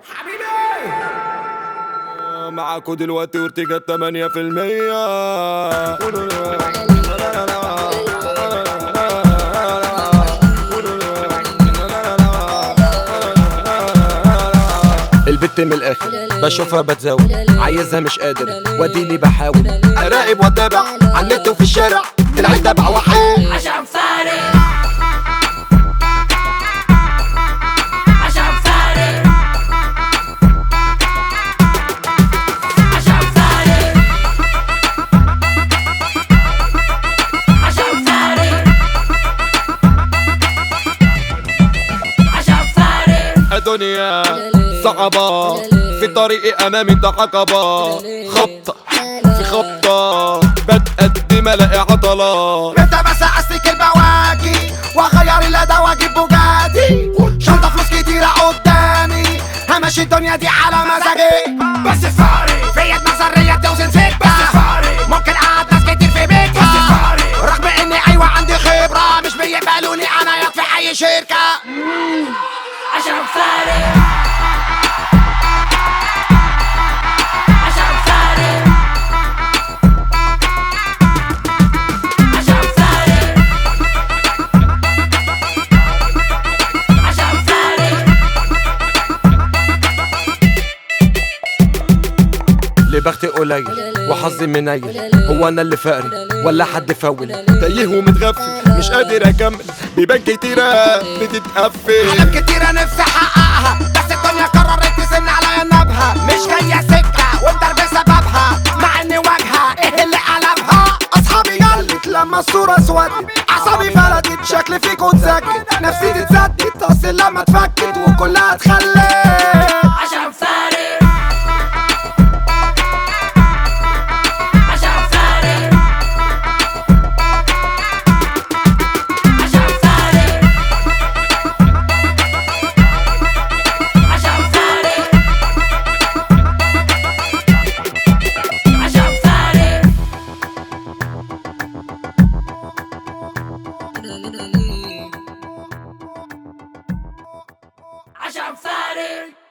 حبيبي معاكوا دلوقتي اورتيجا 8%. البت من الاخر بشوفها بتزاول، عايزها مش قادر واديني بحاول اراقب واتابع على النت وفي الشارع طلعت تابع وحيد عشان فارق عشان فارق عشان فارق عشان فارق عشان فارق الدنيا صعبة في طريقي امامي ده عقبة، خبطة في خبطة بتقدم الاقي عضلات. متى بس استيك البواكي واغير الاداء واجيب بوجاتي، شنطة فلوس كتيرة قدامي همشي الدنيا دي على مزاجي. بس فارق فيا نظرية توزن ستة، بس فارق ممكن اقعد ناس كتير في بيتها، بس فارق رغم اني ايوه عندي خبرة مش بيقبلوني انا ياض في اي شركة. عشان فارق عشان فارق عشان فارق عشان فارق ليه بختي قليل وحظي منيل، هو انا اللي فقري ولا حد فول؟ تايه ومتغفل مش قادر اكمل، بيبان كتيرة بتتقفل، أحلام كتيرة نفسي احققها بس الدنيا قررت تزن على نبها، مش جاية سكة والدرب سببها مع اني واجهة ايه اللي قلبها. اصحابي قلت لما الصورة اسودت، اعصابي فلتت شكلي فيكوا اتسكت، نفسيتي اتسدت اصل لما اتفكت وكلها اتخلت. عشان فارق عشان فارق عشان فارق عشان فارق عشان فارق عشان فارق